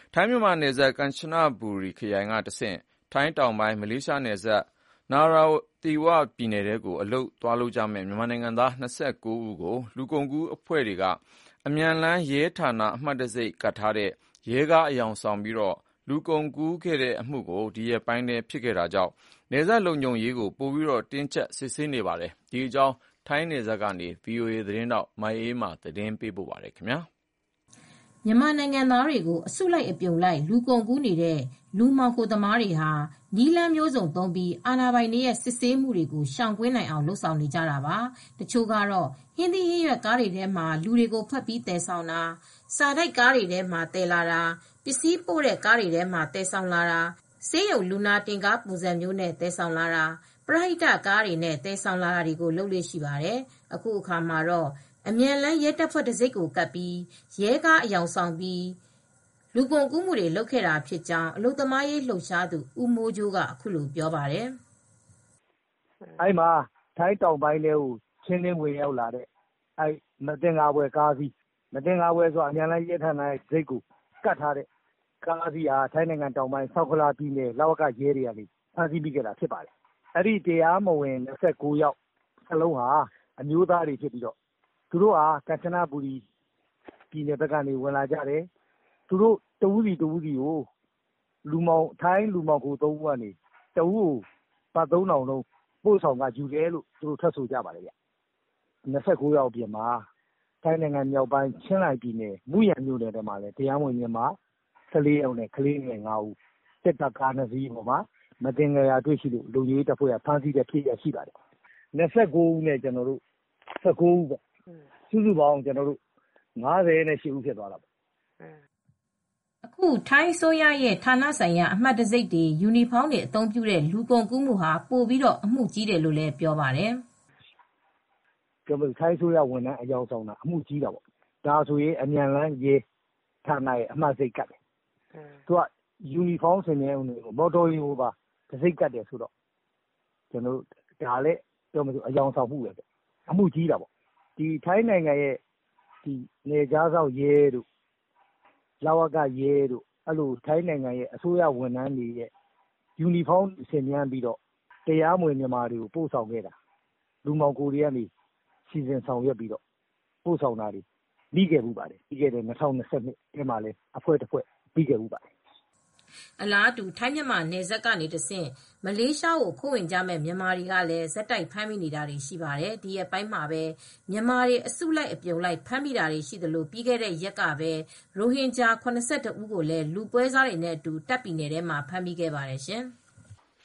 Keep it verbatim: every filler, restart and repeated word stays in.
ထိုင်းမြန်မာနယ်စပ်ကန်ချနဘူရီခရိုင်ကတဆင့်ထိုင်းတောင်ပိုင်းမလေးရှားနယ်စပ်နာရာသီဝပြည်နယ်ထဲကိုအလုပ်သွားလုပ်ကြမယ့်မြန်မာနိုင်ငံသား၂၉ဦးကိုလူကုန်ကူးအဖွဲ့တွေကအမြန်လန်းရဲဌာနအမှတ်တံဆိပ်ကပ်ထားတဲ့ရဲကားအယောင်ဆောင်ပြီးလူကုန်ကူးခဲ့တဲ့အမှုဒီရက်ပိုင်းထဲဖြစ်ခဲ့တာကြောင့်နယ်စပ်လုံခြုံရေးကိုပိုပြီးတင်းကျပ်စစ်ဆေးနေပါတယ်။ ဒီအကြောင်းထိုင်းနယ်စပ်ကနေ ဗွီအိုအေသတင်းထောက်မအေးအေးမာသတင်းပေးပို့ထားပါတယ်။မြန်မာနိုင်ငံသားတွေကိုအစုလိုက်အပြုံလိုက်လူကုန်ကူးနေတဲ့လူမှောင်ခိုသမားတွေဟာနည်းလမ်းမျိုးစုံသုံးပြီးအာဏာပိုင်တွေရဲ့စစ်ဆေးမှုတွေကိုရှောင်ကွင်းနိုင်အောင်လုပ်ဆောင်နေကြတာပါ။ တချို့ကတော့ဟင်းသီးဟင်းရွက်ကားတွေထဲမှာလူတွေကိုဖွက်ပြီးသယ်ဆောင်တာ၊ စာတိုက်ကားတွေထဲမှာသယ်လာတာ၊ ပစ္စည်းပို့တဲ့ကားတွေထဲမှာသယ်ဆောင်လာတာ၊ ဆေးရုံလူနာတင်ကားပုံစံမျိုးနဲ့သယ်ဆောင်လာတာ၊ ပရဟိတကားတွေနဲ့သယ်ဆောင်လာတာတွေကိုလုပ်လေ့ရှိပါတယ်။ အခုအခါမှာတော့အမြန်လမ်းရဲတပ်ဖွဲ့တံဆိပ်ကိုကပ်ပြီးရဲကားအယောင်ဆောင်ပြီးလူကုန်ကူးမှုတွေလုပ်ခဲ့တာဖြစ်ကြောင်းအလုပ်သမားရေးလှုပ်ရှားသူဦးမိုးကြိုးကအခုလိုပြောပါတယ်။ အဲဒီမှာထိုင်းတောင်ပိုင်းထဲကိုချင်းချင်းဝင်ရောက်လာတဲ့မသင်္ကာဖွယ်ကားအစီးမသင်္ကာဖွယ်ဆိုတာအမြန်လမ်းရဲဌာနရဲ့တံဆိပ်ကိုကပ်ထားတဲ့ကားအစီးဟာထိုင်းနိုင်ငံတောင်ပိုင်းဆောက်ခလာပြည်နယ်လဝကရဲတွေကဖမ်းဆီးမိခဲ့တာဖြစ်ပါတယ်။ အဲဒီတရားမဝင်၂၉ယောက်စလုံးဟာအမျိုးသားတွေဖြစ်ပြီးသူတို့ဟာကမ်ချနဘူရီပြည်နယ်ဘက်ကနေဝင်လာကြတယ်။ သူတို့တဦးစီတဦးစီကိုထိုင်းလူမှောင်ခိုသုံးဦးကနေတဦးကိုဘတ်သုံးထောင်နှုန်းပို့ဆောင်ခယူတယ်လို့သူတို့ထွက်ဆိုကြပါတယ်။၂၉ယောက်အပြင်မှာထိုင်းနိုင်ငံမြောက်ပိုင်းချင်းရိုင်ပြည်နယ်မူးယန်မြို့နယ်ထဲမှာလည်းတရားမဝင်မြန်မာ၁၄ယောက်နဲ့ကလေးငယ်၅ဦးစစ်တပ်ကား၂စီးပေါ်မှာမသင်္ကာရာတွေ့ရှိလို့လုံခြုံရေးတပ်ဖွဲ့ကဖမ်းဆီးတဲ့ဖြစ်ရပ်ရှိပါတယ်။၂၉ဦးနဲ့၁၉ဦးပေါ့စုစုပေါင်း၅၈ဦးဖြစ်သွားတာပေါ့။အခုထိုင်းအစိုးရရဲ့ဌာနဆိုင်ရာအမှတ်တံဆိပ်တွေယူနီဖောင်းတွေအသုံးပြုတဲ့လူကုန်ကူးမှုဟာပိုပြီးအမှုကြီးတယ်လို့လည်းပြောပါတယ်။ထိုင်းအစိုးရဝန်ထမ်းအယောင်ဆောင်တာအမှုကြီးတာပေါ့ဒါဆိုရင်အမြန်လမ်းရဲဌာနရဲ့အမှတ်တံဆိပ်ကပ်တယ်။သူကယူနီဖောင်းဆင်တဲ့မော်တော်ယာဉ်ကိုပါတံဆိပ်ကပ်တယ်ဆိုတော့ဒါလည်းအယောင်ဆောင်မှုပဲအမှုကြီးတာပေါ့။ထိုင်းနိုင်ငံရဲ့နယ်ခြားစောင့်ရဲတို့လဝကရဲတို့ထိုင်းနိုင်ငံရဲ့အစိုးရဝန်ထမ်းတွေရဲ့ယူနီဖောင်းဆင်ပြီးတရားမဝင်မြန်မာတွေကိုပို့ဆောင်ခဲ့တာလူမှောင်ခိုတွေကနေစီစဉ်ဆောင်ရွက်ပြီးပို့ဆောင်တာတွေမိခဲ့ဖူးပါတယ်။ပြီးခဲ့တဲ့၂၀၂၂ထဲမှာလည်းအဖွဲ့တဖွဲ့မိခဲ့ဖူးပါတယ်။အလားတူထိုင်းမြန်မာနယ်စပ်ကနေတဆင့်မလေးရှားကိုခိုးဝင်ကြမယ့်မြန်မာတွေကလည်းဆက်တိုက်ဖမ်းမိနေတာတွေရှိပါတယ်။ဒီရက်ပိုင်းမှာပဲမြန်မာတွေအစုလိုက်အပြုံလိုက်ဖမ်းမိတာတွေရှိသလိုပြီးခဲ့တဲ့ရက်ကပဲရိုဟင်ဂျာ၇၁ဦးကိုလည်းလူပွဲစားတွေနဲ့အတူတပ်ပြည်နယ်ထဲမှာဖမ်းမိခဲ့ပါတယ်ရှင်။